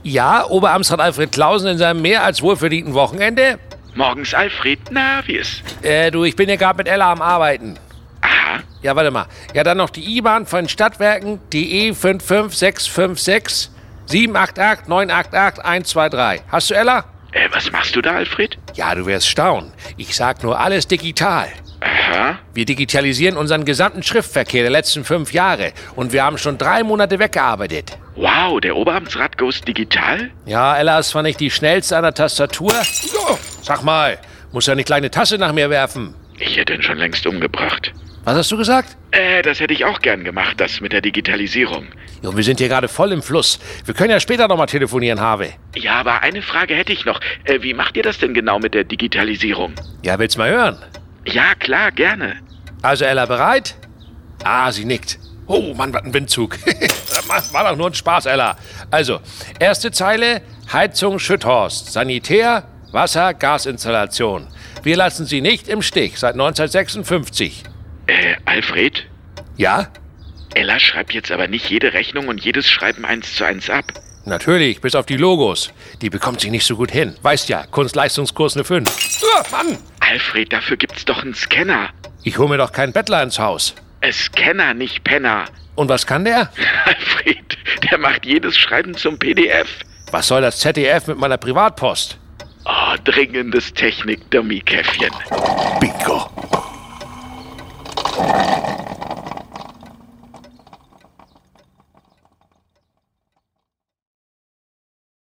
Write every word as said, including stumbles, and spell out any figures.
Ja, Oberamtsrat Alfred Clausen in seinem mehr als wohlverdienten Wochenende? Morgens, Alfred. Na, wie ist? Äh, du, ich bin ja gerade mit Ella am Arbeiten. Aha. Ja, warte mal. Ja, dann noch die I-Bahn von den Stadtwerken, die E fünf fünf sechs fünf sechs sieben acht acht neun acht acht eins zwei drei. Hast du, Ella? Äh, was machst du da, Alfred? Ja, du wirst staunen. Ich sag nur alles digital. Aha. Wir digitalisieren unseren gesamten Schriftverkehr der letzten fünf Jahre und wir haben schon drei Monate weggearbeitet. Wow, der Oberamtsrat goes digital? Ja, Ella ist zwar nicht die schnellste an der Tastatur. Oh, sag mal, muss ja eine kleine Tasse nach mir werfen. Ich hätte ihn schon längst umgebracht. Was hast du gesagt? Äh, das hätte ich auch gern gemacht, das mit der Digitalisierung. Jo, wir sind hier gerade voll im Fluss. Wir können ja später nochmal telefonieren, Harvey. Ja, aber eine Frage hätte ich noch. Äh, wie macht ihr das denn genau mit der Digitalisierung? Ja, willst mal hören? Ja, klar, gerne. Also, Ella, bereit? Ah, sie nickt. Oh, Mann, was ein Windzug. War doch nur ein Spaß, Ella. Also, erste Zeile, Heizung Schütthorst, Sanitär, Wasser, Gasinstallation. Wir lassen Sie nicht im Stich, seit neunzehnhundertsechsundfünfzig. Äh, Alfred? Ja? Ella schreibt jetzt aber nicht jede Rechnung und jedes Schreiben eins zu eins ab. Natürlich, bis auf die Logos. Die bekommt sie nicht so gut hin. Weißt ja, Kunstleistungskurs eine fünf. Oh, Mann! Alfred, dafür gibt's doch einen Scanner. Ich hole mir doch keinen Bettler ins Haus. Ein Scanner, nicht Penner. Und was kann der? Alfred, der macht jedes Schreiben zum P D F. Was soll das Z D F mit meiner Privatpost? Oh, dringendes Technik-Dummy-Käffchen. Bingo.